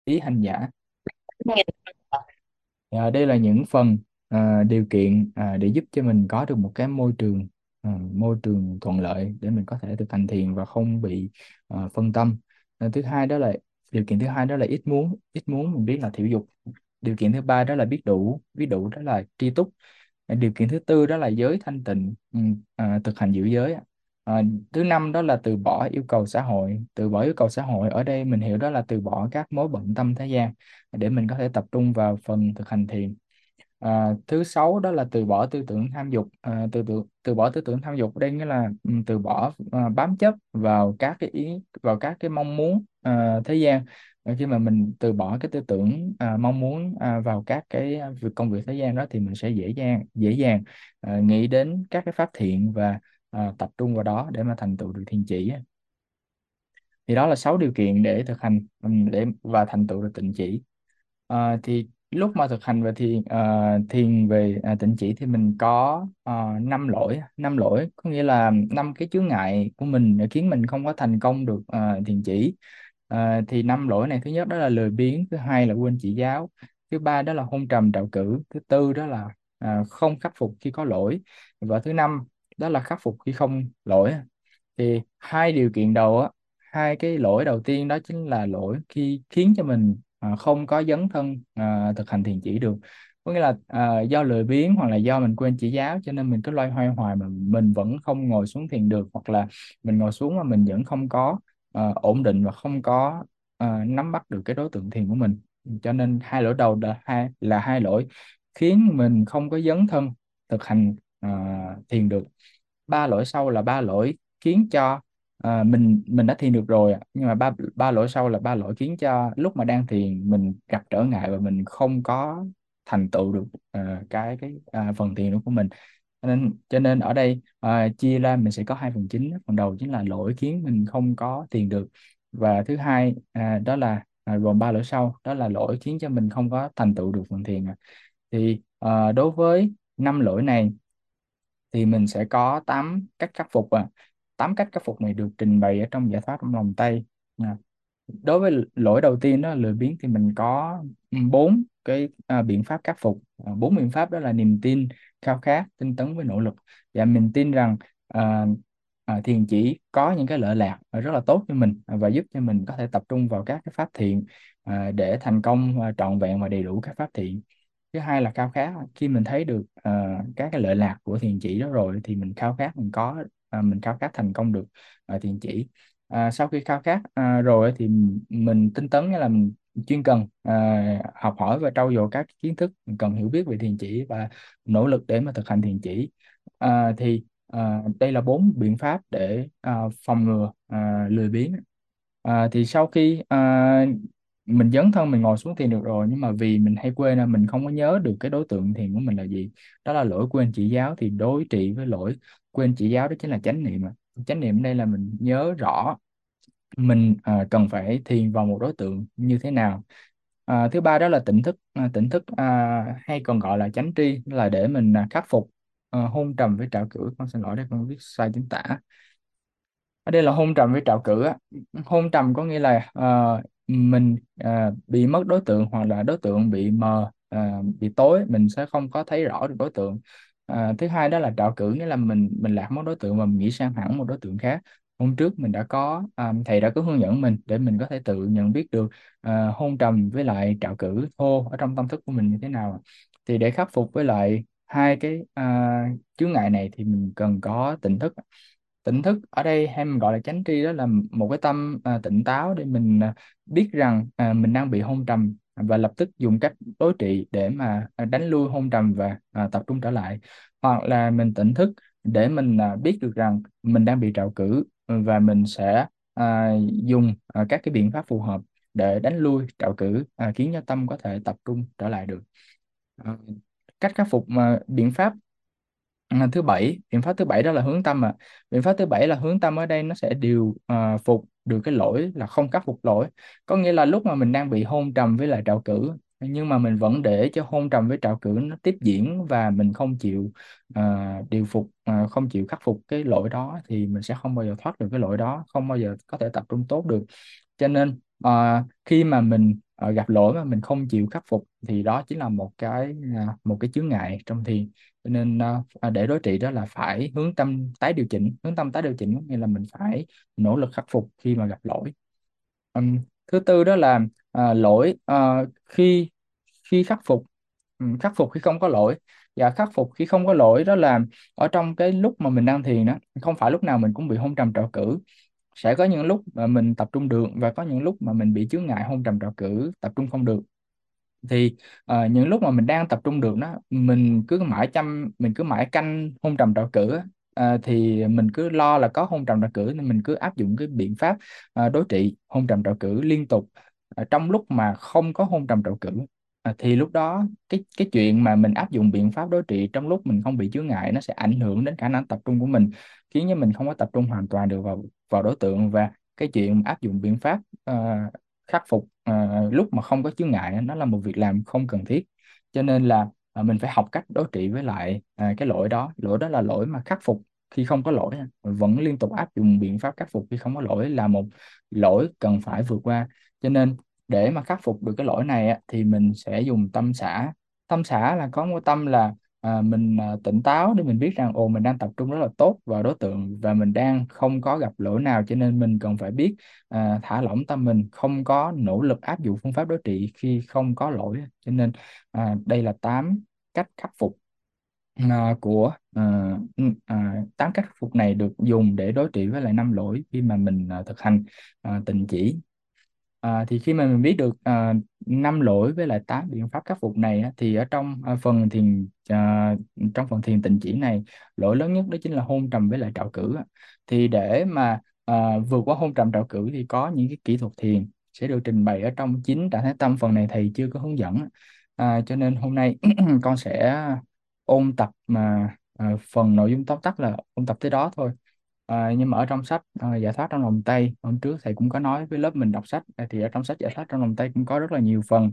hành giả. Nghe. Đây là những phần điều kiện để giúp cho mình có được một cái môi trường thuận lợi để mình có thể thực hành thiền và không bị phân tâm. Thứ hai đó là điều kiện thứ hai đó là ít muốn mình biết là thiểu dục. Điều kiện thứ ba đó là biết đủ đó là tri túc. Điều kiện thứ tư đó là giới thanh tịnh, thực hành giữ giới. À, Thứ năm đó là từ bỏ yêu cầu xã hội. Từ bỏ yêu cầu xã hội ở đây mình hiểu đó là từ bỏ các mối bận tâm thế gian để mình có thể tập trung vào phần thực hành thiền. Thứ sáu đó là từ bỏ tư tưởng tham dục. Từ bỏ tư tưởng tham dục đây nghĩa là từ bỏ bám chấp vào các cái mong muốn thế gian. Khi mà mình từ bỏ cái tư tưởng mong muốn vào các cái việc công việc thế gian đó thì mình sẽ dễ dàng nghĩ đến các cái pháp thiện và tập trung vào đó để mà thành tựu được thiền chỉ. Thì đó là 6 điều kiện để thực hành để và thành tựu được tịnh chỉ. Thì lúc mà thực hành về thiền về tịnh chỉ thì mình có 5 lỗi, có nghĩa là 5 cái chướng ngại của mình để khiến mình không có thành công được thiền chỉ. Thì 5 lỗi này, thứ nhất đó là lười biếng, thứ hai là quên chỉ giáo, thứ ba đó là hôn trầm trạo cử, thứ tư đó là không khắc phục khi có lỗi, và thứ năm đó là khắc phục khi không lỗi. Thì hai điều kiện đầu á, hai cái lỗi đầu tiên đó chính là lỗi khi khiến cho mình không có dấn thân thực hành thiền chỉ được. Có nghĩa là do lười biếng hoặc là do mình quên chỉ giáo cho nên mình cứ loay hoay hoài mà mình vẫn không ngồi xuống thiền được, hoặc là mình ngồi xuống mà mình vẫn không có ổn định và không có nắm bắt được cái đối tượng thiền của mình. Cho nên hai lỗi đầu là hai lỗi khiến mình không có dấn thân thực hành thiền được. 3 lỗi sau là 3 lỗi khiến cho mình đã thiền được rồi ạ. Nhưng mà ba ba lỗi sau là 3 lỗi khiến cho lúc mà đang thiền mình gặp trở ngại và mình không có thành tựu được phần thiền của mình. Cho nên ở đây chia ra mình sẽ có 2 phần chính. Phần đầu chính là lỗi khiến mình không có thiền được, và thứ hai đó là gồm 3 lỗi sau, đó là lỗi khiến cho mình không có thành tựu được phần thiền. Thì đối với 5 lỗi này thì mình sẽ có 8 cách khắc phục. 8 cách khắc phục này được trình bày ở trong giải pháp trong lòng Tây. À, Đối với lỗi đầu tiên đó là lười biếng thì mình có 4 cái biện pháp khắc phục. 4 biện pháp đó là niềm tin, khao khát, tinh tấn với nỗ lực. Và mình tin rằng à, thiền chỉ có những cái lợi lạc rất là tốt cho mình và giúp cho mình có thể tập trung vào các cái pháp thiện để thành công trọn vẹn và đầy đủ các pháp thiện. Thứ hai là khao khát. Khi mình thấy được các cái lợi lạc của thiền chỉ đó rồi thì mình khao khát thành công được thiền chỉ. Sau khi khao khát rồi thì mình tinh tấn, nghĩa là mình chuyên cần học hỏi và trau dồi các kiến thức mình cần hiểu biết về thiền chỉ và nỗ lực để mà thực hành thiền chỉ. Đây là 4 biện pháp để phòng ngừa lười biếng. Thì sau khi mình dấn thân mình ngồi xuống thiền được rồi, nhưng mà vì mình hay quên nên mình không có nhớ được cái đối tượng thiền của mình là gì, đó là lỗi quên chỉ giáo. Thì đối trị với lỗi quên chỉ giáo đó chính là chánh niệm. Chánh niệm ở đây là mình nhớ rõ mình cần phải thiền vào một đối tượng như thế nào. Thứ ba đó là tỉnh thức. Tỉnh thức hay còn gọi là chánh tri, là để mình khắc phục hôn trầm với trạo cử. Con xin lỗi đây, con viết sai chính tả. Ở đây là hôn trầm với trạo cử á. Hôn trầm có nghĩa là mình bị mất đối tượng, hoặc là đối tượng bị mờ, bị tối, mình sẽ không có thấy rõ được đối tượng. Thứ hai đó là trạo cử, nghĩa là mình lạc mất đối tượng và mình nghĩ sang hẳn một đối tượng khác. Hôm trước mình đã có thầy đã có hướng dẫn mình để mình có thể tự nhận biết được hôn trầm với lại trạo cử thô ở trong tâm thức của mình như thế nào. Thì để khắc phục với lại hai cái chướng ngại này thì mình cần có tỉnh thức. Tỉnh thức ở đây hay mình gọi là chánh tri, đó là một cái tâm tỉnh táo để mình biết rằng mình đang bị hôn trầm và lập tức dùng cách đối trị để mà đánh lui hôn trầm và tập trung trở lại. Hoặc là mình tỉnh thức để mình biết được rằng mình đang bị trạo cử và mình sẽ dùng các cái biện pháp phù hợp để đánh lui trạo cử, khiến cho tâm có thể tập trung trở lại được. Ờ, Cách khắc phục biện pháp biện pháp thứ bảy đó là hướng tâm. Biện pháp thứ bảy là hướng tâm, ở đây nó sẽ phục được cái lỗi là không khắc phục lỗi. Có nghĩa là lúc mà mình đang bị hôn trầm với lại trạo cử, nhưng mà mình vẫn để cho hôn trầm với trạo cử nó tiếp diễn và mình không chịu điều phục, không chịu khắc phục cái lỗi đó, thì mình sẽ không bao giờ thoát được cái lỗi đó, không bao giờ có thể tập trung tốt được. Cho nên khi mà mình gặp lỗi mà mình không chịu khắc phục thì đó chính là một cái chướng ngại trong thiền. Cho nên để đối trị đó là phải hướng tâm tái điều chỉnh có nghĩa là mình phải nỗ lực khắc phục khi mà gặp lỗi. Thứ tư đó là lỗi khi khi khắc phục. Khắc phục khi không có lỗi, và khắc phục khi không có lỗi đó là ở trong cái lúc mà mình đang thiền đó, không phải lúc nào mình cũng bị hôn trầm trạo cử. Sẽ có những lúc mà mình tập trung được và có những lúc mà mình bị chướng ngại hôn trầm trạo cử, tập trung không được. Thì những lúc mà mình đang tập trung được đó, mình cứ mãi canh hôn trầm trạo cử á, thì mình cứ lo là có hôn trầm trạo cử nên mình cứ áp dụng cái biện pháp đối trị hôn trầm trạo cử liên tục trong lúc mà không có hôn trầm trạo cử. Thì lúc đó cái chuyện mà mình áp dụng biện pháp đối trị trong lúc mình không bị chướng ngại nó sẽ ảnh hưởng đến khả năng tập trung của mình, khiến cho mình không có tập trung hoàn toàn được vào vào đối tượng. Và cái chuyện áp dụng biện pháp khắc phục lúc mà không có chướng ngại á, nó là một việc làm không cần thiết. Cho nên là mình phải học cách đối trị với lại cái lỗi đó là lỗi mà khắc phục khi không có lỗi á. Vẫn liên tục áp dụng biện pháp khắc phục khi không có lỗi là một lỗi cần phải vượt qua. Cho nên để mà khắc phục được cái lỗi này á, thì mình sẽ dùng tâm xả. Tâm xả là có một tâm là mình tỉnh táo để mình biết rằng ồ, mình đang tập trung rất là tốt vào đối tượng và mình đang không có gặp lỗi nào, cho nên mình cần phải biết thả lỏng tâm mình, không có nỗ lực áp dụng phương pháp đối trị khi không có lỗi. Cho nên đây là 8 cách khắc phục của 8 cách khắc phục này được dùng để đối trị với lại 5 lỗi khi mà mình thực hành tịnh chỉ. Thì khi mà mình biết được 5 lỗi với lại 8 biện pháp khắc phục này á, thì ở trong phần thiền tịnh chỉ này, lỗi lớn nhất đó chính là hôn trầm với lại trạo cử á. Thì để mà vượt qua hôn trầm trạo cử thì có những cái kỹ thuật thiền sẽ được trình bày ở trong chính trạng thái tâm. Phần này thầy chưa có hướng dẫn á. Cho nên hôm nay con sẽ ôn tập mà phần nội dung tóm tắt là ôn tập tới đó thôi. Nhưng mà ở trong sách Giải thoát trong vòng tay, hôm trước thầy cũng có nói với lớp mình đọc sách, thì ở trong sách Giải thoát trong vòng tay cũng có rất là nhiều phần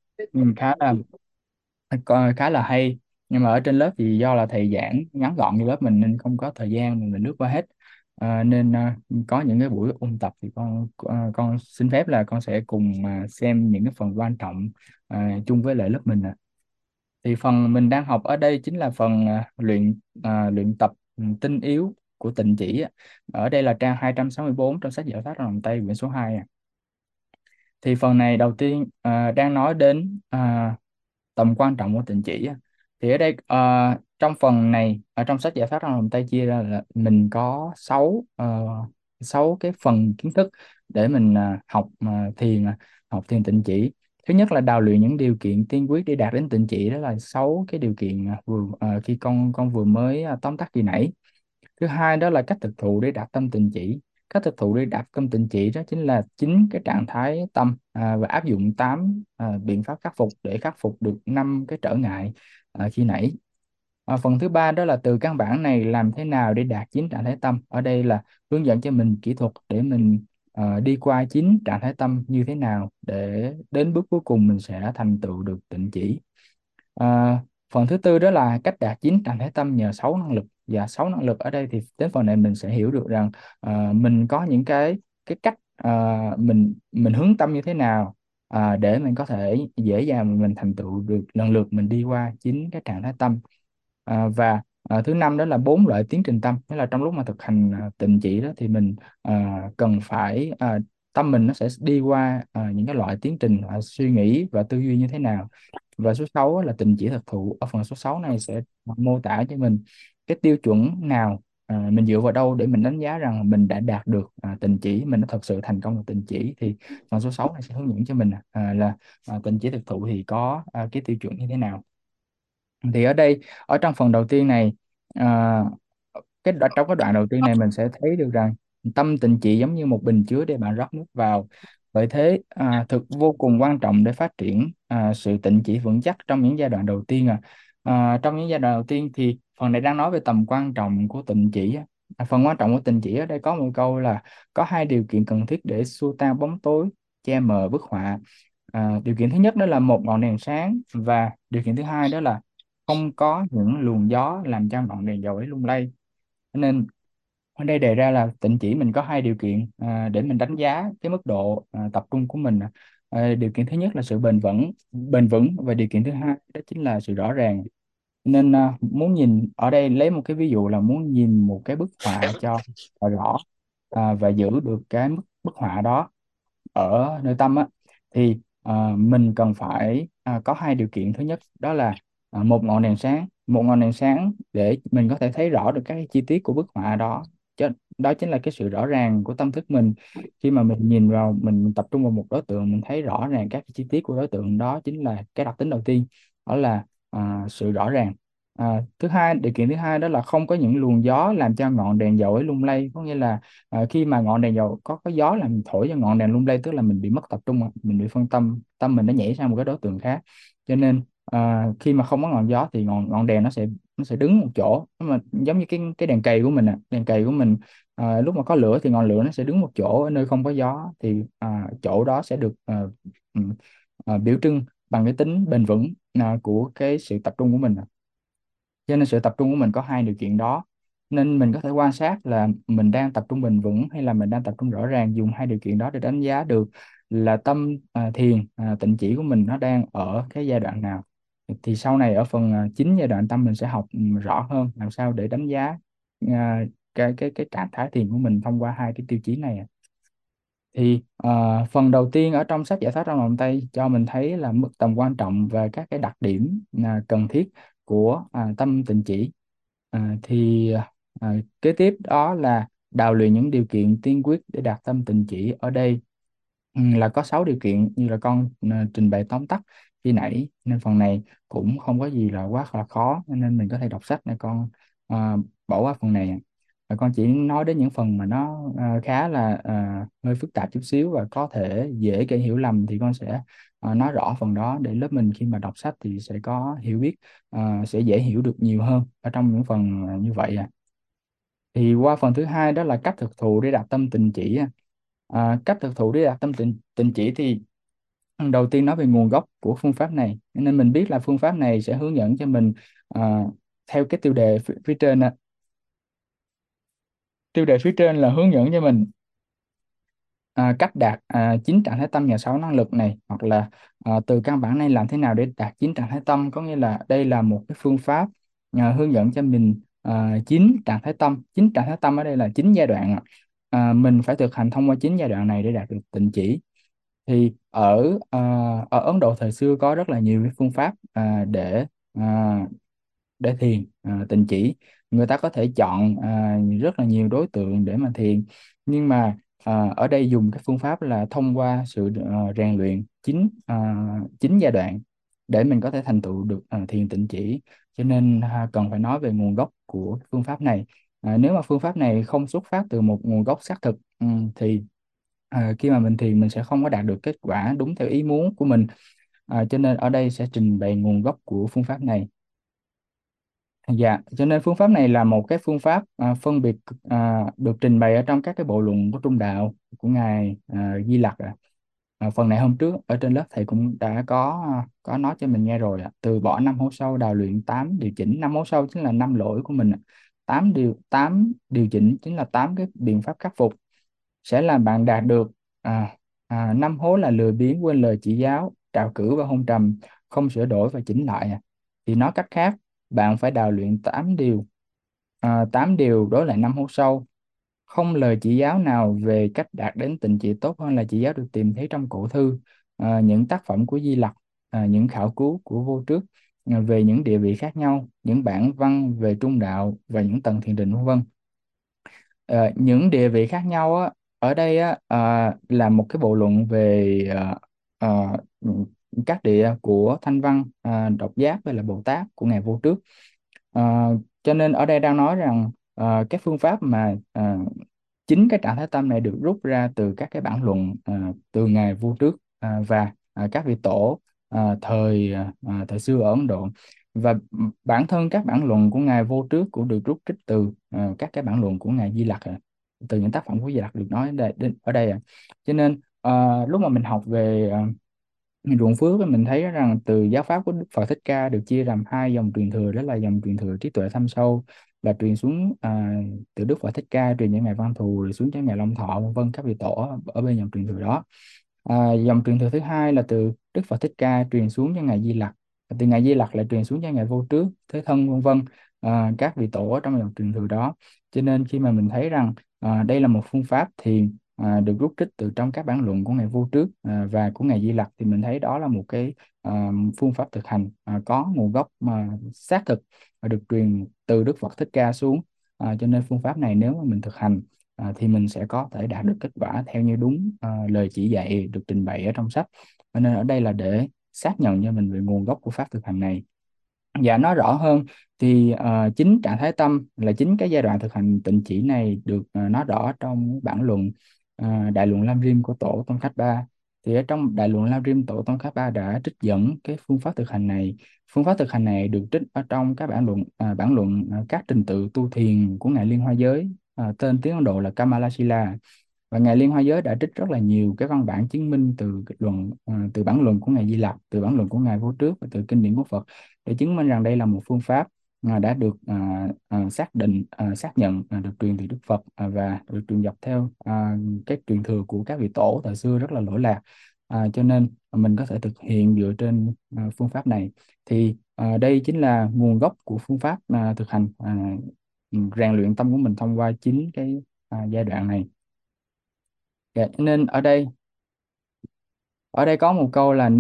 khá là hay. Nhưng mà ở trên lớp thì do là thầy giảng ngắn gọn như lớp mình nên không có thời gian mà mình lướt qua hết. Nên có những cái buổi ôn tập thì con xin phép là con sẽ cùng xem những cái phần quan trọng chung với lại lớp mình. Thì phần mình đang học ở đây chính là phần luyện tập tinh yếu của tịnh chỉ á. Ở đây là trang 264 trong sách Giải thoát trong vòng tay quyển số 2. Thì phần này đầu tiên đang nói đến tầm quan trọng của tịnh chỉ á. Thì ở đây trong phần này ở trong sách Giải thoát trong vòng tay chia ra là mình có 6 cái phần kiến thức để mình học thiền tịnh chỉ. Thứ nhất là đào luyện những điều kiện tiên quyết để đạt đến tịnh chỉ, đó là 6 cái điều kiện khi con vừa mới tóm tắt khi nãy. Thứ hai đó là cách thực thụ để đạt tâm tịnh chỉ. Cách thực thụ để đạt tâm tịnh chỉ đó chính là chính cái trạng thái tâm và áp dụng 8 biện pháp khắc phục để khắc phục được 5 cái trở ngại khi nãy. Phần thứ ba đó là từ căn bản này làm thế nào để đạt chính trạng thái tâm. Ở đây là hướng dẫn cho mình kỹ thuật để mình đi qua chính trạng thái tâm như thế nào để đến bước cuối cùng mình sẽ thành tựu được tịnh chỉ. À, Phần thứ tư đó là cách đạt chính trạng thái tâm nhờ 6 năng lực. Và 6 năng lực ở đây thì đến phần này mình sẽ hiểu được rằng mình có những cái cách mình hướng tâm như thế nào để mình có thể dễ dàng mình thành tựu được lần lượt mình đi qua chính cái trạng thái tâm. Và thứ năm đó là 4 loại tiến trình tâm, tức là trong lúc mà thực hành tịnh chỉ đó thì mình cần phải tâm mình nó sẽ đi qua những cái loại tiến trình suy nghĩ và tư duy như thế nào. Và số 6 là tịnh chỉ thực thụ. Ở phần số 6 này sẽ mô tả cho mình cái tiêu chuẩn nào, mình dựa vào đâu để mình đánh giá rằng mình đã đạt được tịnh chỉ, mình đã thật sự thành công được tịnh chỉ. Thì phần số 6 này sẽ hướng dẫn cho mình là tịnh chỉ thực thụ thì có cái tiêu chuẩn như thế nào. Thì ở đây ở trong phần đầu tiên này, à, trong cái đoạn đầu tiên này mình sẽ thấy được rằng tâm tịnh chỉ giống như một bình chứa để bạn rót nước vào. Bởi thế thực vô cùng quan trọng để phát triển sự tịnh chỉ vững chắc trong những giai đoạn đầu tiên. Trong những giai đoạn đầu tiên thì phần này đang nói về tầm quan trọng của tịnh chỉ á. Phần quan trọng của tịnh chỉ ở đây có một câu là có 2 điều kiện cần thiết để xua tan bóng tối che mờ bức họa. Điều kiện thứ nhất đó là một ngọn đèn sáng, và điều kiện thứ hai đó là không có những luồng gió làm cho ngọn đèn dầu ấy lung lay. Cho nên ở đây đề ra là tịnh chỉ mình có 2 điều kiện để mình đánh giá cái mức độ tập trung của mình. Điều kiện thứ nhất là sự bền vững, và điều kiện thứ hai đó chính là sự rõ ràng. Nên muốn nhìn ở đây, lấy một cái ví dụ là muốn nhìn một cái bức họa cho rõ, và giữ được cái bức họa đó ở nơi tâm á, thì mình cần phải có hai điều kiện. Thứ nhất đó là một ngọn đèn sáng để mình có thể thấy rõ được các cái chi tiết của bức họa đó. Đó chính là cái sự rõ ràng của tâm thức mình. Khi mà mình nhìn vào, mình tập trung vào một đối tượng, mình thấy rõ ràng các cái chi tiết của đối tượng đó, chính là cái đặc tính đầu tiên, đó là sự rõ ràng. Thứ hai, điều kiện thứ hai đó là không có những luồng gió làm cho ngọn đèn dầu ấy lung lay. Có nghĩa là khi mà ngọn đèn dầu có gió làm thổi cho ngọn đèn lung lay, tức là mình bị mất tập trung, mình bị phân tâm, tâm mình nó nhảy sang một cái đối tượng khác. Cho nên khi mà không có ngọn gió thì ngọn ngọn đèn nó sẽ đứng một chỗ. Nó mà giống như cái đèn cầy của mình, đèn cầy của mình, lúc mà có lửa thì ngọn lửa nó sẽ đứng một chỗ ở nơi không có gió, thì chỗ đó sẽ được ừm, biểu trưng bằng cái tính bền vững của cái sự tập trung của mình. Cho nên sự tập trung của mình có hai điều kiện đó, nên mình có thể quan sát là mình đang tập trung bền vững hay là mình đang tập trung rõ ràng, dùng hai điều kiện đó để đánh giá được là tâm thiền tịnh chỉ của mình nó đang ở cái giai đoạn nào. Thì sau này ở phần chính giai đoạn tâm, mình sẽ học rõ hơn làm sao để đánh giá cái trạng thái thiền của mình thông qua hai cái tiêu chí này. Thì phần đầu tiên ở trong sách Giải thoát trong vòng tay cho mình thấy là mức tầm quan trọng và các cái đặc điểm cần thiết của tâm tịnh chỉ. Thì kế tiếp đó là đào luyện những điều kiện tiên quyết để đạt tâm tịnh chỉ. Ở đây là có 6 điều kiện như là con trình bày tóm tắt khi nãy, nên phần này cũng không có gì là quá là khó, nên mình có thể đọc sách này con, bỏ qua phần này. Và con chỉ nói đến những phần mà nó khá là hơi phức tạp chút xíu và có thể dễ gây hiểu lầm, thì con sẽ nói rõ phần đó để lớp mình khi mà đọc sách thì sẽ có hiểu biết, sẽ dễ hiểu được nhiều hơn ở trong những phần như vậy. Thì qua phần thứ hai đó là cách thực thụ để đạt tâm tịnh chỉ. Cách thực thụ để đạt tâm tịnh chỉ thì đầu tiên nói về nguồn gốc của phương pháp này, nên mình biết là phương pháp này sẽ hướng dẫn cho mình theo cái tiêu đề phía trên. Tiêu đề phía trên là hướng dẫn cho mình cách đạt 9 trạng thái tâm và 6 năng lực này, hoặc là từ căn bản này làm thế nào để đạt 9 trạng thái tâm. Có nghĩa là đây là một cái phương pháp hướng dẫn cho mình 9 trạng thái tâm. 9 trạng thái tâm ở đây là 9 giai đoạn mình phải thực hành thông qua 9 giai đoạn này để đạt được tịnh chỉ. Thì ở Ấn Độ thời xưa có rất là nhiều cái phương pháp à, để thiền tịnh chỉ. Người ta có thể chọn rất là nhiều đối tượng để mà thiền, nhưng mà ở đây dùng cái phương pháp là thông qua sự rèn luyện chín giai đoạn để mình có thể thành tựu được thiền tịnh chỉ. Cho nên cần phải nói về nguồn gốc của phương pháp này. Nếu mà phương pháp này không xuất phát từ một nguồn gốc xác thực, thì khi mà mình thiền mình sẽ không có đạt được kết quả đúng theo ý muốn của mình. Cho nên ở đây sẽ trình bày nguồn gốc của phương pháp này. Dạ, cho nên phương pháp này là một cái phương pháp phân biệt được trình bày ở trong các cái bộ luận của Trung Đạo của Ngài Di Lặc. Phần này hôm trước ở trên lớp thầy cũng đã có nói cho mình nghe rồi. Từ bỏ năm hố sâu, đào luyện 8 điều chỉnh. Năm hố sâu chính là năm lỗi của mình. 8 điều chỉnh chính là 8 cái biện pháp khắc phục sẽ làm bạn đạt được. Năm hố là lười biếng, quên lời chỉ giáo, trạo cử và hôn trầm, không sửa đổi và chỉnh lại. Thì nói cách khác, bạn phải đào luyện 8 điều. 8 điều đối lại năm hố sâu. Không lời chỉ giáo nào về cách đạt đến tịnh trị tốt hơn là chỉ giáo được tìm thấy trong cổ thư, những tác phẩm của Di Lặc, những khảo cứu của Vô Trước về những địa vị khác nhau, những bản văn về trung đạo và những tầng thiền định, vân vân. Những địa vị khác nhau á, ở đây á, là một cái bộ luận về ờ, các địa của Thanh Văn, Độc Giác và là Bồ Tát của Ngài Vô Trước. Ờ, cho nên ở đây đang nói rằng cái phương pháp mà chính cái trạng thái tâm này được rút ra từ các cái bản luận từ Ngài Vô Trước và các vị tổ thời xưa ở Ấn Độ. Và bản thân các bản luận của Ngài Vô Trước cũng được rút trích từ các cái bản luận của Ngài Di Lặc, từ những tác phẩm của Di Lặc được nói ở đây. Cho nên lúc mà mình học về ruộng phước á, mình thấy rằng từ giáo pháp của Đức Phật Thích Ca được chia làm hai dòng truyền thừa, đó là dòng truyền thừa trí tuệ thâm sâu, là truyền xuống từ Đức Phật Thích Ca truyền cho ngài Văn Thù, rồi xuống cho ngài Long Thọ, vân vân, các vị tổ ở bên dòng truyền thừa đó. Dòng truyền thừa thứ hai là từ Đức Phật Thích Ca truyền xuống cho ngài Di Lặc, từ ngài Di Lặc lại truyền xuống cho ngài Vô Trước, Thế Thân, vân vân, các vị tổ ở trong dòng truyền thừa đó. Cho nên khi mà mình thấy rằng đây là một phương pháp thiền được rút trích từ trong các bản luận của ngài Vô Trước và của ngài Di Lặc, thì mình thấy đó là một cái phương pháp thực hành có nguồn gốc mà xác thực và được truyền từ Đức Phật Thích Ca xuống. Cho nên phương pháp này nếu mà mình thực hành thì mình sẽ có thể đạt được kết quả theo như đúng lời chỉ dạy được trình bày ở trong sách. Cho nên ở đây là để xác nhận cho mình về nguồn gốc của pháp thực hành này. Và nói rõ hơn thì chính trạng thái tâm là chính cái giai đoạn thực hành tịnh chỉ này được nói rõ trong bản luận Đại luận Lam Rim của Tổ Tông Khách Ba. Thì ở trong Đại luận Lam Rim, Tổ Tông Khách Ba đã trích dẫn cái phương pháp thực hành này. Phương pháp thực hành này được trích ở trong các các trình tự tu thiền của ngài Liên Hoa Giới, tên tiếng Ấn Độ là Kamalashila. Và ngài Liên Hoa Giới đã trích rất là nhiều cái văn bản chứng minh từ từ bản luận của ngài Di Lặc, từ bản luận của ngài Vô Trước và từ kinh điển của Phật, để chứng minh rằng đây là một phương pháp đã được xác nhận được truyền từ Đức Phật và được truyền dọc theo cái truyền thừa của các vị tổ thời xưa rất là lỗi lạc. Cho nên mình có thể thực hiện dựa trên phương pháp này. Thì đây chính là nguồn gốc của phương pháp thực hành rèn luyện tâm của mình thông qua chính cái giai đoạn này. Dạ, nên ở đây có một câu là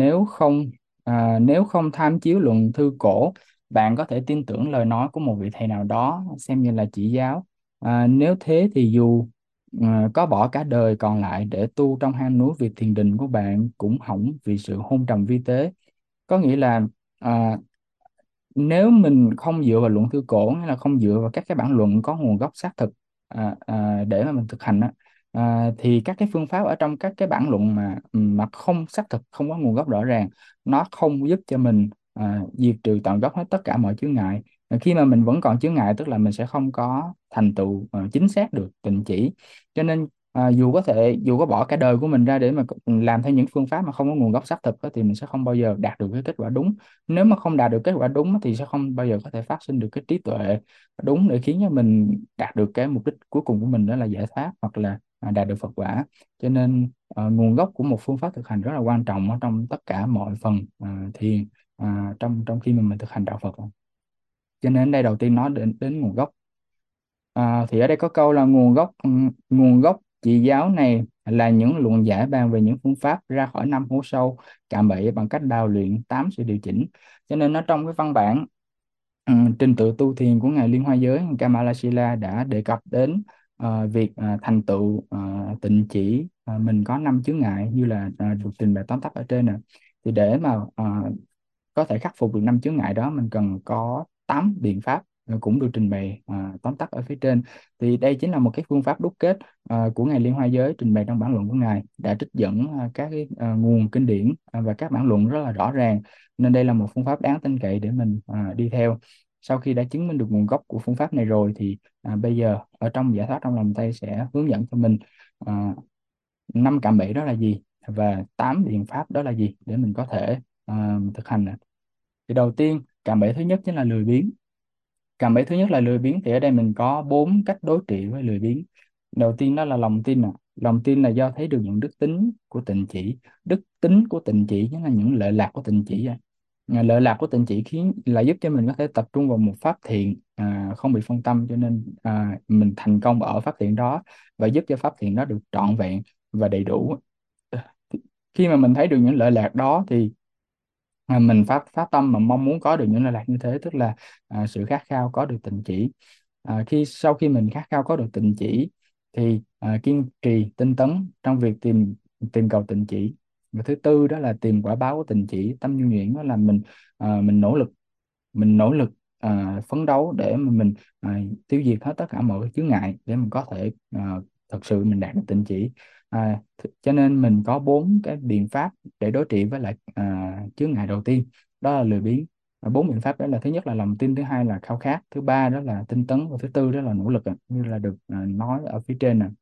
nếu không tham chiếu luận thư cổ, bạn có thể tin tưởng lời nói của một vị thầy nào đó xem như là chỉ giáo. Nếu thế thì dù có bỏ cả đời còn lại để tu trong hang núi, việc thiền định của bạn cũng hỏng vì sự hôn trầm vi tế. Có nghĩa là à, nếu mình không dựa vào luận thư cổ, nghĩa là không dựa vào các cái bản luận có nguồn gốc xác thực để mà mình thực hành á, thì các cái phương pháp ở trong các cái bản luận mà không xác thực, không có nguồn gốc rõ ràng, nó không giúp cho mình diệt trừ tận gốc hết tất cả mọi chướng ngại. Khi mà mình vẫn còn chướng ngại, tức là mình sẽ không có thành tựu chính xác được tịnh chỉ. Cho nên dù có bỏ cả đời của mình ra để mà làm theo những phương pháp mà không có nguồn gốc xác thực á, thì mình sẽ không bao giờ đạt được cái kết quả đúng. Nếu mà không đạt được kết quả đúng thì sẽ không bao giờ có thể phát sinh được cái trí tuệ đúng để khiến cho mình đạt được cái mục đích cuối cùng của mình, đó là giải thoát hoặc là đạt được Phật quả. Cho nên nguồn gốc của một phương pháp thực hành rất là quan trọng ở trong tất cả mọi phần thiền trong trong khi mà mình thực hành đạo Phật. Cho nên đây đầu tiên nói đến nguồn gốc. Thì ở đây có câu là nguồn gốc chỉ giáo này là những luận giải bàn về những phương pháp ra khỏi năm hố sâu, cạm bẫy bằng cách đào luyện tám sự điều chỉnh. Cho nên nó trong cái văn bản trình tự tu thiền của ngài Liên Hoa Giới Kamalasila đã đề cập đến việc thành tựu tịnh chỉ. Mình có năm chướng ngại như là được trình bày tóm tắt ở trên nè. Thì để mà có thể khắc phục được năm chướng ngại đó, mình cần có 8 biện pháp cũng được trình bày tóm tắt ở phía trên. Thì đây chính là một cái phương pháp đúc kết của ngài Liên Hoa Giới trình bày trong bản luận của ngài, đã trích dẫn các cái nguồn kinh điển và các bản luận rất là rõ ràng. Nên đây là một phương pháp đáng tin cậy để mình đi theo. Sau khi đã chứng minh được nguồn gốc của phương pháp này rồi thì bây giờ ở trong giải thoát trong lòng Tây sẽ hướng dẫn cho mình à, 5 cạm bẫy đó là gì và 8 biện pháp đó là gì để mình có thể thực hành. Thì đầu tiên, cạm bẫy thứ nhất chính là lười biếng. Cạm bẫy thứ nhất là lười biếng, thì ở đây mình có 4 cách đối trị với lười biếng. Đầu tiên đó là lòng tin. Lòng tin là do thấy được những đức tính của tịnh chỉ. Đức tính của tịnh chỉ chính là những lợi lạc của tịnh chỉ. Lợi lạc của tịnh chỉ khiến là giúp cho mình có thể tập trung vào một pháp thiện không bị phân tâm, cho nên mình thành công ở pháp thiện đó và giúp cho pháp thiện đó được trọn vẹn và đầy đủ. Khi mà mình thấy được những lợi lạc đó thì mình phát phát tâm mà mong muốn có được những lợi lạc như thế, tức là sự khát khao có được tịnh chỉ. Sau khi mình khát khao có được tịnh chỉ thì kiên trì tinh tấn trong việc tìm tìm cầu tịnh chỉ. Và thứ tư đó là tìm quả báo của tịnh chỉ, tâm nhu nhuyễn, đó là mình nỗ lực phấn đấu để mà mình tiêu diệt hết tất cả mọi cái chướng ngại để mình có thể thật sự mình đạt được tịnh chỉ. Cho nên mình có 4 cái biện pháp để đối trị với lại chướng ngại đầu tiên, đó là lười biếng. 4 biện pháp đó là: thứ nhất là lòng tin, thứ hai là khao khát, thứ ba đó là tinh tấn, và thứ tư đó là nỗ lực như là được nói ở phía trên nè.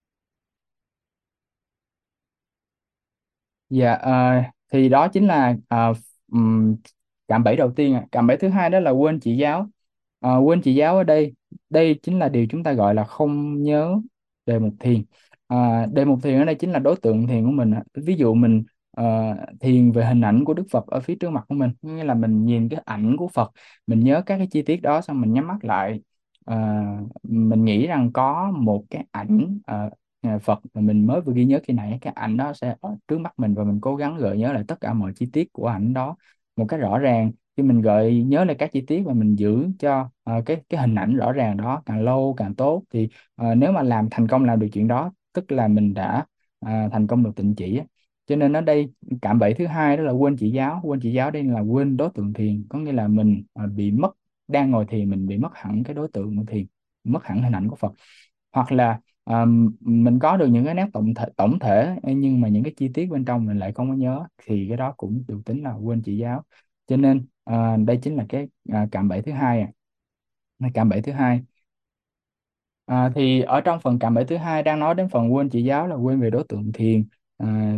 Dạ, thì đó chính là ừm, cạm bẫy đầu tiên. Cạm bẫy thứ hai đó là quên chỉ giáo. Quên chỉ giáo ở đây, đây chính là điều chúng ta gọi là không nhớ đề mục thiền. đề mục thiền ở đây chính là đối tượng thiền của mình. Ví dụ mình thiền về hình ảnh của Đức Phật ở phía trước mặt của mình, nghĩa là mình nhìn cái ảnh của Phật, mình nhớ các cái chi tiết đó, xong mình nhắm mắt lại. À, mình nghĩ rằng có một cái ảnh Phật mà mình mới vừa ghi nhớ khi nãy, cái ảnh đó sẽ ở trước mắt mình, và mình cố gắng gợi nhớ lại tất cả mọi chi tiết của ảnh đó một cách rõ ràng. Khi mình gợi nhớ lại các chi tiết và mình giữ cho cái hình ảnh rõ ràng đó càng lâu càng tốt, thì nếu mà làm thành công làm được chuyện đó, tức là mình đã thành công được tịnh chỉ á. Cho nên ở đây cạm bẫy thứ hai đó là quên chỉ giáo. Quên chỉ giáo đây là quên đối tượng thiền, có nghĩa là mình bị mất, đang ngồi thiền mình bị mất hẳn cái đối tượng của thiền, mất hẳn hình ảnh của Phật. Hoặc là mình có được những cái nét tổng thể nhưng mà những cái chi tiết bên trong mình lại không có nhớ, thì cái đó cũng được tính là quên chỉ giáo. Cho nên đây chính là cái cạm bẫy thứ hai. Cạm bẫy thứ hai. Thì ở trong phần cạm bẫy thứ hai đang nói đến phần quên chỉ giáo là quên về đối tượng thiền. à,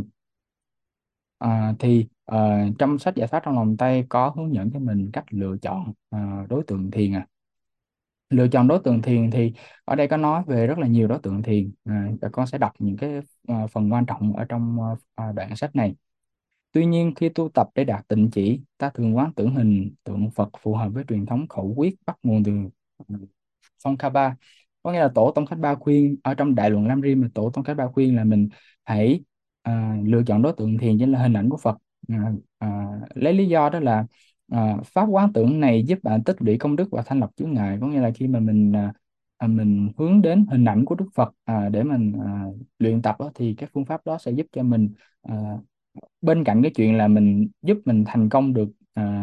trong sách Giải pháp trong lòng tay có hướng dẫn cho mình cách lựa chọn đối tượng thiền. Lựa chọn đối tượng thiền thì ở đây có nói về rất là nhiều đối tượng thiền. Và con sẽ đọc những cái phần quan trọng ở trong đoạn sách này. Tuy nhiên, khi tu tập để đạt tịnh chỉ, ta thường quán tưởng hình tượng Phật phù hợp với truyền thống khẩu quyết bắt nguồn từ Tsongkhapa. Có nghĩa là Tổ Tông Khách Ba khuyên ở trong Đại luận Lam Rim, là Tổ Tông Khách Ba khuyên là mình hãy lựa chọn đối tượng thiền chính là hình ảnh của Phật. Lấy lý do đó là pháp quán tưởng này giúp bạn tích lũy công đức và thanh lọc chướng ngại. Có nghĩa là khi mà mình hướng đến hình ảnh của Đức Phật để mình luyện tập đó, thì cái phương pháp đó sẽ giúp cho mình à, bên cạnh cái chuyện là mình giúp mình thành công được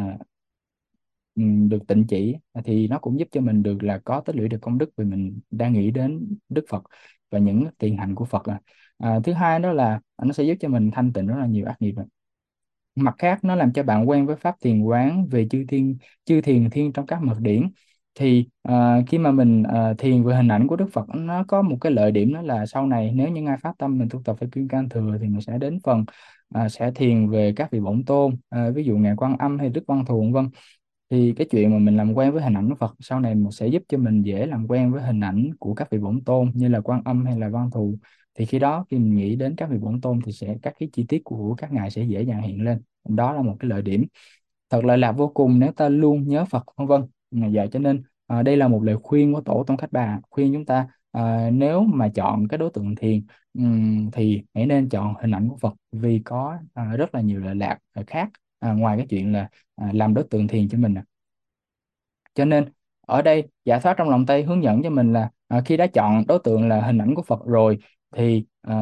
được tịnh chỉ, thì nó cũng giúp cho mình được là có tích lũy được công đức vì mình đang nghĩ đến Đức Phật và những tiền hạnh của Phật. Thứ hai đó là nó sẽ giúp cho mình thanh tịnh rất là nhiều ác nghiệp. Mặt khác, nó làm cho bạn quen với pháp thiền quán về chư thiền thiên trong các mật điển. Thì khi mà mình thiền về hình ảnh của Đức Phật, nó có một cái lợi điểm đó là sau này nếu như ai phát tâm mình tu tập phải Kim Cang Thừa, thì mình sẽ đến phần sẽ thiền về các vị bổn tôn, ví dụ ngài Quan Âm hay Đức Văn Thù vân vân. Thì cái chuyện mà mình làm quen với hình ảnh của Phật sau này sẽ giúp cho mình dễ làm quen với hình ảnh của các vị bổn tôn như là Quan Âm hay là Văn Thù. Thì khi đó khi mình nghĩ đến các vị bổn tôn thì các cái chi tiết của các ngài sẽ dễ dàng hiện lên. Đó là một cái lợi điểm thật lợi lạc vô cùng nếu ta luôn nhớ Phật vân vân. Dạ, cho nên đây là một lời khuyên của Tổ Tông Khách Bà khuyên chúng ta, nếu mà chọn cái đối tượng thiền thì hãy nên chọn hình ảnh của Phật, vì có rất là nhiều lợi lạc khác ngoài cái chuyện là làm đối tượng thiền cho mình. Cho nên ở đây giải thoát trong lòng Tây hướng dẫn cho mình là khi đã chọn đối tượng là hình ảnh của Phật rồi, thì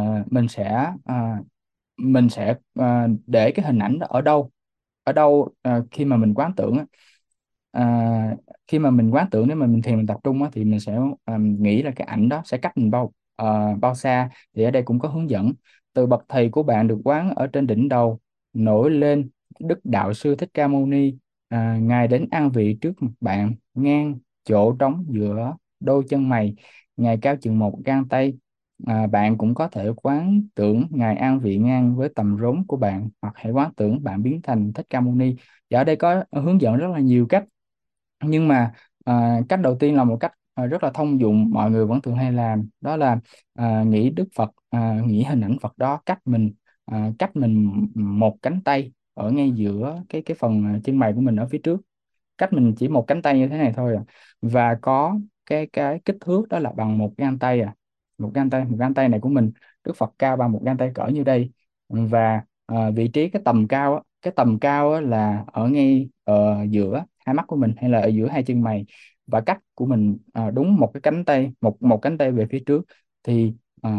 mình sẽ để cái hình ảnh đó ở đâu khi mà mình quán tưởng á. Khi mà mình quán tưởng, nếu mà mình thiền mình tập trung á, thì mình sẽ nghĩ là cái ảnh đó sẽ cách mình bao xa. Thì ở đây cũng có hướng dẫn: từ bậc thầy của bạn được quán ở trên đỉnh đầu nổi lên Đức Đạo Sư Thích Ca Mâu Ni. Ngài đến an vị trước mặt bạn ngang chỗ trống giữa đôi chân mày, ngài cao chừng một gang tay. Bạn cũng có thể quán tưởng ngài an vị ngang với tầm rốn của bạn, hoặc hãy quán tưởng bạn biến thành Thích Ca Mâu Ni. Và ở đây có hướng dẫn rất là nhiều cách, nhưng mà cách đầu tiên là một cách rất là thông dụng, mọi người vẫn thường hay làm, đó là nghĩ Đức Phật, nghĩ hình ảnh Phật đó cách mình một cánh tay ở ngay giữa cái phần chân mày của mình ở phía trước, cách mình chỉ một cánh tay như thế này thôi và có cái kích thước đó là bằng một gang tay. Một gang tay này của mình, Đức Phật cao bằng một gang tay cỡ như đây. Và vị trí cái tầm cao là ở ngay giữa hai mắt của mình, hay là ở giữa hai chân mày, và cách của mình đúng một cái cánh tay, một một cánh tay về phía trước. Thì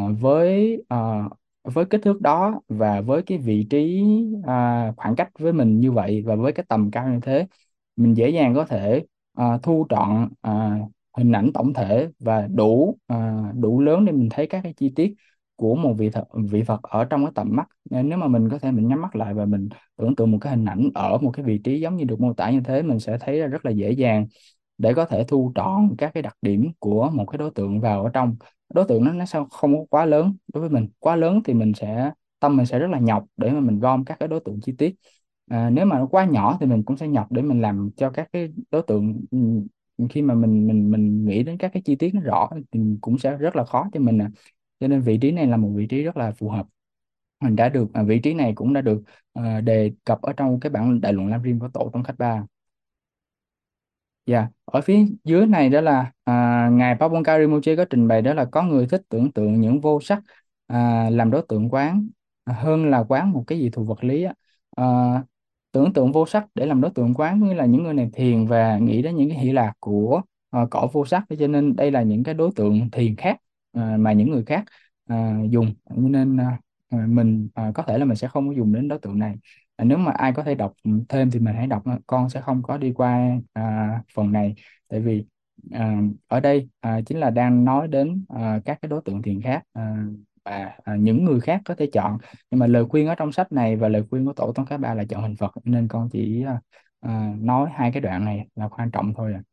với kích thước đó và với cái vị trí khoảng cách với mình như vậy và với cái tầm cao như thế, mình dễ dàng có thể thu trọn hình ảnh tổng thể và đủ lớn để mình thấy các cái chi tiết của một vị Phật ở trong cái tầm mắt. Nên nếu mà mình có thể mình nhắm mắt lại và mình tưởng tượng một cái hình ảnh ở một cái vị trí giống như được mô tả như thế, mình sẽ thấy là rất là dễ dàng để có thể thu trọn các cái đặc điểm của một cái đối tượng vào ở trong. Đối tượng nó sao không có quá lớn đối với mình, quá lớn thì tâm mình sẽ rất là nhọc để mà mình gom các cái đối tượng chi tiết. Nếu mà nó quá nhỏ thì mình cũng sẽ nhọc để mình làm cho các cái đối tượng, khi mà mình nghĩ đến các cái chi tiết nó rõ thì cũng sẽ rất là khó cho mình. cho nên vị trí này là một vị trí rất là phù hợp. Mình đã được vị trí này cũng đã được đề cập ở trong cái bản đại luận Lam Riêm của Tổ Tông Khách Ba. Dạ, ở phía dưới này đó là ngài Papanka Rinpoche có trình bày đó là có người thích tưởng tượng những vô sắc làm đối tượng quán hơn là quán một cái gì thuộc vật lý á. À, tưởng tượng vô sắc để làm đối tượng quán nghĩa là những người này thiền và nghĩ đến những cái hỷ lạc của cõi vô sắc, cho nên đây là những cái đối tượng thiền khác mà những người khác dùng, cho nên mình có thể là mình sẽ không có dùng đến đối tượng này. Nếu mà ai có thể đọc thêm thì mình hãy đọc, con sẽ không có đi qua phần này, tại vì ở đây chính là đang nói đến các cái đối tượng thiền khác và những người khác có thể chọn, nhưng mà lời khuyên ở trong sách này và lời khuyên của Tổ Tông Cái Ba là chọn hình Phật, nên con chỉ nói hai cái đoạn này là quan trọng thôi à.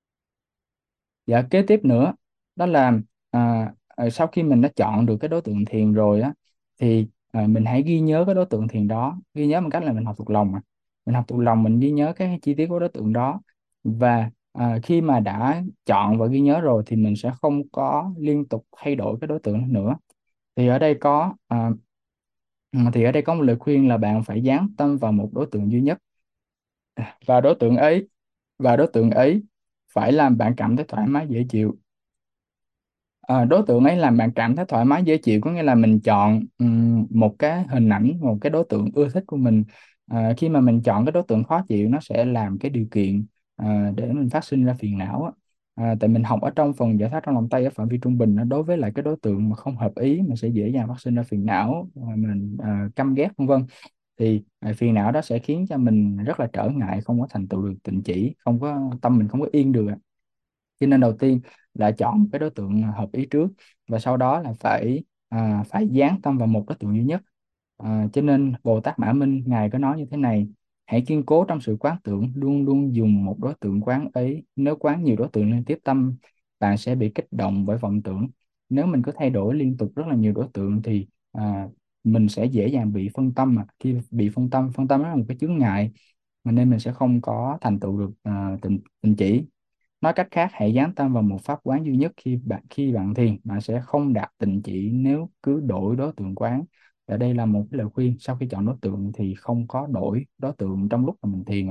Dạ, kế tiếp nữa đó là sau khi mình đã chọn được cái đối tượng thiền rồi á, thì mình hãy ghi nhớ cái đối tượng thiền đó, ghi nhớ bằng cách là mình học thuộc lòng mình học thuộc lòng, mình ghi nhớ các cái chi tiết của đối tượng đó. Và khi mà đã chọn và ghi nhớ rồi thì mình sẽ không có liên tục thay đổi cái đối tượng nữa. Thì ở đây có một lời khuyên là bạn phải dán tâm vào một đối tượng duy nhất, và đối tượng ấy và đối tượng ấy phải làm bạn cảm thấy thoải mái dễ chịu. Đối tượng ấy làm bạn cảm thấy thoải mái dễ chịu có nghĩa là mình chọn một cái hình ảnh, một cái đối tượng ưa thích của mình. Khi mà mình chọn cái đối tượng khó chịu, nó sẽ làm cái điều kiện để mình phát sinh ra phiền não á. Tại mình học ở trong phần giải thoát trong lòng tay ở phạm vi trung bình, đối với lại cái đối tượng mà không hợp ý mình sẽ dễ dàng phát sinh ra phiền não, mình căm ghét vân vân. Thì phiền não đó sẽ khiến cho mình rất là trở ngại, không có thành tựu được tịnh chỉ, không có tâm mình không có yên được. Cho nên đầu tiên là chọn cái đối tượng hợp ý trước, và sau đó là phải dán tâm vào một đối tượng duy nhất. Cho nên Bồ Tát Mã Minh ngài có nói như thế này: hãy kiên cố trong sự quán tưởng, luôn luôn dùng một đối tượng quán ấy. Nếu quán nhiều đối tượng liên tiếp, tâm bạn sẽ bị kích động bởi vọng tưởng. Nếu mình cứ thay đổi liên tục rất là nhiều đối tượng thì mình sẽ dễ dàng bị phân tâm. Mà khi bị phân tâm đó là một cái chướng ngại, mà nên mình sẽ không có thành tựu được tịnh chỉ. Nói cách khác, hãy dán tâm vào một pháp quán duy nhất. Khi bạn thiền, bạn sẽ không đạt tịnh chỉ nếu cứ đổi đối tượng quán. Và đây là một cái lời khuyên, sau khi chọn đối tượng thì không có đổi đối tượng trong lúc mà mình thiền.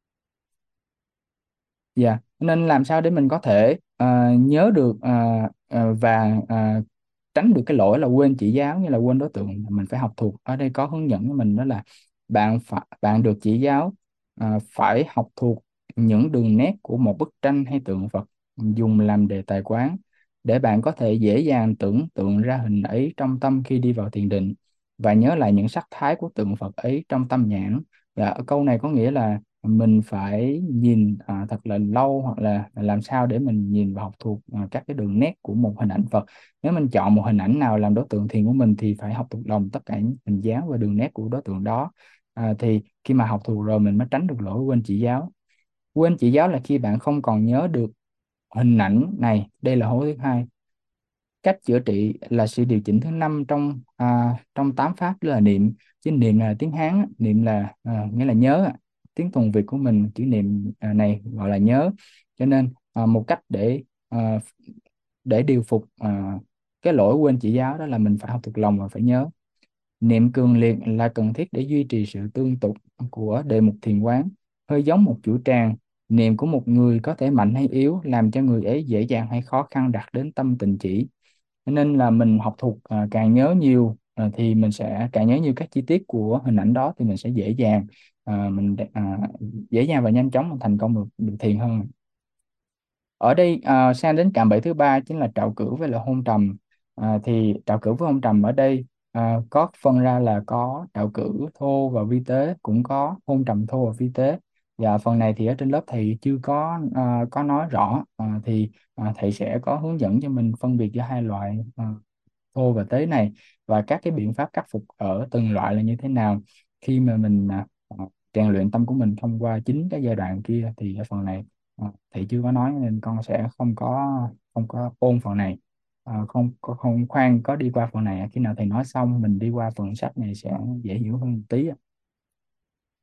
Dạ, nên làm sao để mình có thể nhớ được và tránh được cái lỗi là quên chỉ giáo như là quên đối tượng. Mình phải học thuộc. Ở đây có hướng dẫn cho mình đó là bạn được chỉ giáo phải học thuộc những đường nét của một bức tranh hay tượng Phật, dùng làm đề tài quán, để bạn có thể dễ dàng tưởng tượng ra hình ấy trong tâm khi đi vào thiền định, và nhớ lại những sắc thái của tượng Phật ấy trong tâm nhãn. Và ở câu này có nghĩa là mình phải nhìn thật là lâu, hoặc là làm sao để mình nhìn và học thuộc các cái đường nét của một hình ảnh Phật. Nếu mình chọn một hình ảnh nào làm đối tượng thiền của mình thì phải học thuộc lòng tất cả những hình dáng và đường nét của đối tượng đó. Thì khi mà học thuộc rồi mình mới tránh được lỗi quên chỉ giáo. Quên chỉ giáo là khi bạn không còn nhớ được hình ảnh này. Đây là hố thứ hai. Cách chữa trị là sự điều chỉnh thứ năm trong tám pháp, đó là niệm. Chứ niệm là tiếng Hán á, niệm là nghĩa là nhớ tiếng thuần Việt của mình chữ niệm này gọi là nhớ. Cho nên một cách để điều phục cái lỗi quên chỉ giáo đó là mình phải học thuộc lòng và phải nhớ. Niệm cường liệt là cần thiết để duy trì sự tương tục của đề mục thiền quán, hơi giống một chuỗi tràng. Niệm của một người có thể mạnh hay yếu, làm cho người ấy dễ dàng hay khó khăn đạt đến tâm tịnh chỉ. Cho nên là mình học thuộc càng nhớ nhiều thì mình sẽ càng nhớ nhiều các chi tiết của hình ảnh đó, thì mình sẽ dễ dàng và nhanh chóng thành công được thiền hơn. Ở đây sang đến cạm bẫy thứ ba chính là trạo cử với là hôn trầm. Thì trạo cử với hôn trầm ở đây có phân ra là có trạo cử thô và vi tế, cũng có hôn trầm thô và vi tế. Và phần này thì ở trên lớp thầy chưa có nói rõ. Thì thầy sẽ có hướng dẫn cho mình phân biệt giữa hai loại thô và tế này, và các cái biện pháp khắc phục ở từng loại là như thế nào. Khi mà mình rèn luyện tâm của mình thông qua chính cái giai đoạn kia thì ở phần này thầy chưa có nói, nên con sẽ không có ôn phần này. Không khoan có đi qua phần này, khi nào thầy nói xong mình đi qua phần sách này sẽ dễ hiểu hơn một tí.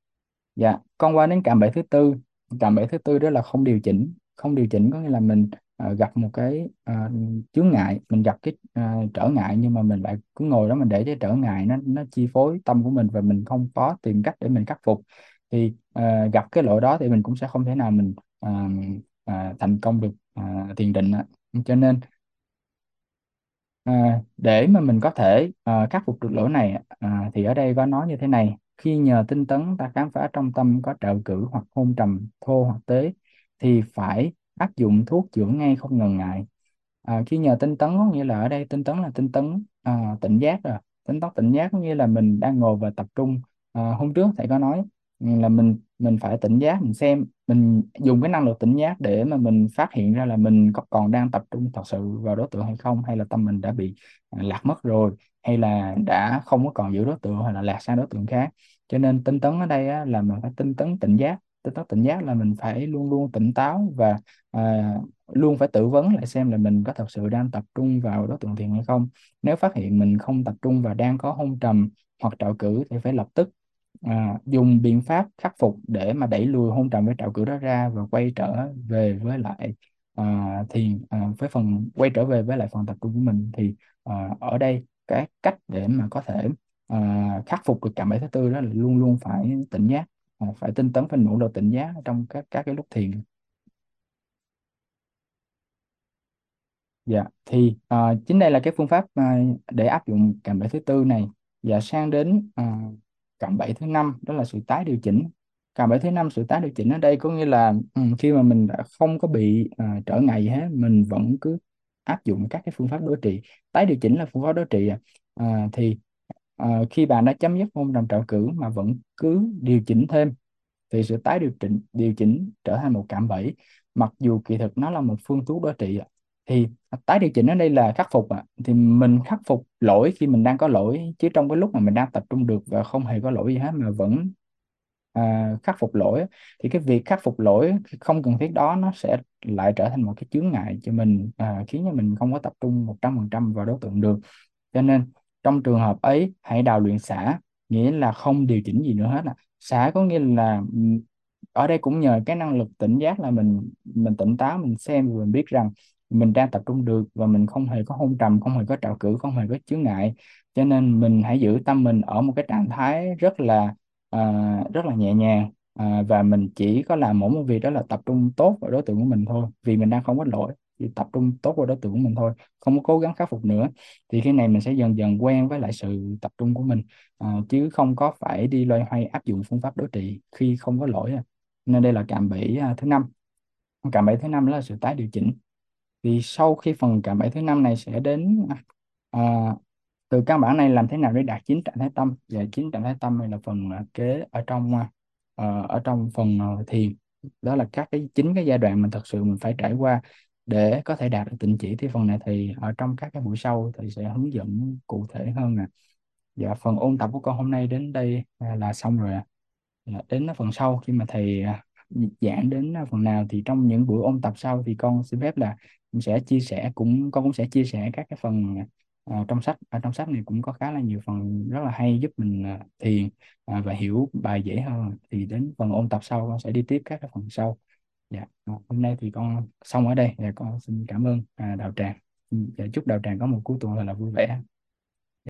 Dạ, con qua đến cạm bẫy thứ tư. Cạm bẫy thứ tư đó là không điều chỉnh. Không điều chỉnh có nghĩa là mình gặp một cái chướng ngại, mình gặp cái trở ngại, nhưng mà mình lại cứ ngồi đó mình để cái trở ngại nó chi phối tâm của mình và mình không có tìm cách để mình khắc phục, thì gặp cái lỗi đó thì mình cũng sẽ không thể nào mình thành công được thiền định á. Cho nên để mà mình có thể khắc phục được lỗi này thì ở đây có nói như thế này: khi nhờ tinh tấn ta khám phá trong tâm có trạo cử hoặc hôn trầm thô hoặc tế, thì phải áp dụng thuốc chữa ngay không ngần ngại. Khi nhờ tinh tấn có nghĩa là ở đây tinh tấn là tinh tấn tỉnh giác rồi. Tinh tấn tỉnh giác có nghĩa là mình đang ngồi và tập trung. Hôm trước thầy có nói là mình phải tỉnh giác, mình xem, mình dùng cái năng lực tỉnh giác để mà mình phát hiện ra là mình có còn đang tập trung thật sự vào đối tượng hay không, hay là tâm mình đã bị lạc mất rồi, hay là đã không có còn giữ đối tượng, hay là lạc sang đối tượng khác. Cho nên tinh tấn ở đây á, là mình phải tinh tấn tỉnh giác. Tinh tấn tỉnh giác là mình phải luôn luôn tỉnh táo và à, luôn phải tự vấn lại xem là mình có thật sự đang tập trung vào đối tượng thiền hay không. Nếu phát hiện mình không tập trung và đang có hôn trầm hoặc trạo cử thì phải lập tức dùng biện pháp khắc phục để mà đẩy lùi hôn trầm với trạo cử đó ra, và quay trở về với lại với phần quay trở về với lại phần tập trung của mình. Thì ở đây cái cách để mà có thể khắc phục được cạm bẫy thứ tư đó là luôn luôn phải tỉnh giác, phải tinh tấn, phải nỗ lực tỉnh giác trong các cái lúc thiền. Dạ, thì chính đây là cái phương pháp để áp dụng cạm bẫy thứ tư này. Và sang đến cạm bẫy thứ năm, đó là sự tái điều chỉnh. Cạm bẫy thứ năm, sự tái điều chỉnh ở đây có nghĩa là khi mà mình đã không có bị trở ngại gì hết, mình vẫn cứ áp dụng các cái phương pháp đối trị. Tái điều chỉnh là phương pháp đối trị. Thì khi bạn đã chấm dứt môn trầm trạo cử mà vẫn cứ điều chỉnh thêm, thì sự tái điều chỉnh trở thành một cạm bẫy, mặc dù kỳ thực nó là một phương thuốc đối trị ạ. Thì tái điều chỉnh ở đây là khắc phục thì mình khắc phục lỗi khi mình đang có lỗi, chứ trong cái lúc mà mình đang tập trung được và không hề có lỗi gì hết mà vẫn khắc phục lỗi thì cái việc khắc phục lỗi không cần thiết đó nó sẽ lại trở thành một cái chướng ngại cho mình, khiến cho mình không có tập trung 100% vào đối tượng được. Cho nên trong trường hợp ấy hãy đào luyện xả, nghĩa là không điều chỉnh gì nữa hết. Xả có nghĩa là ở đây cũng nhờ cái năng lực tỉnh giác, là mình tỉnh táo, mình xem và mình biết rằng mình đang tập trung được và mình không hề có hôn trầm, không hề có trạo cử, không hề có chướng ngại. Cho nên mình hãy giữ tâm mình ở một cái trạng thái rất là nhẹ nhàng, và mình chỉ có làm mỗi một việc đó là tập trung tốt vào đối tượng của mình thôi, vì mình đang không có lỗi, chỉ tập trung tốt vào đối tượng của mình thôi, không có cố gắng khắc phục nữa. Thì khi này mình sẽ dần dần quen với lại sự tập trung của mình, chứ không có phải đi loay hoay áp dụng phương pháp đối trị khi không có lỗi. Nên đây là cạm bẫy thứ năm. Cạm bẫy thứ năm là sự tái điều chỉnh. Thì sau khi phần cạm bẫy thứ năm này sẽ đến à, từ căn bản này làm thế nào để đạt chín trạng thái tâm. Và chín trạng thái tâm này là phần kế ở trong phần thiền. Đó là chính cái giai đoạn mình thật sự mình phải trải qua để có thể đạt được tịnh chỉ. Thì phần này thì ở trong các cái buổi sau thì sẽ hướng dẫn cụ thể hơn nè. Dạ, phần ôn tập của con hôm nay đến đây là xong rồi. Dạ, đến phần sau khi mà thầy giảng đến phần nào thì trong những buổi ôn tập sau thì con xin phép là con cũng sẽ chia sẻ các cái phần trong sách. Ở trong sách này cũng có khá là nhiều phần rất là hay giúp mình thiền và hiểu bài dễ hơn. Thì đến phần ôn tập sau con sẽ đi tiếp các cái phần sau. Dạ, hôm nay thì con xong ở đây. Dạ, con xin cảm ơn Đạo Tràng. Dạ, chúc Đạo Tràng có một cuối tuần thật là vui vẻ.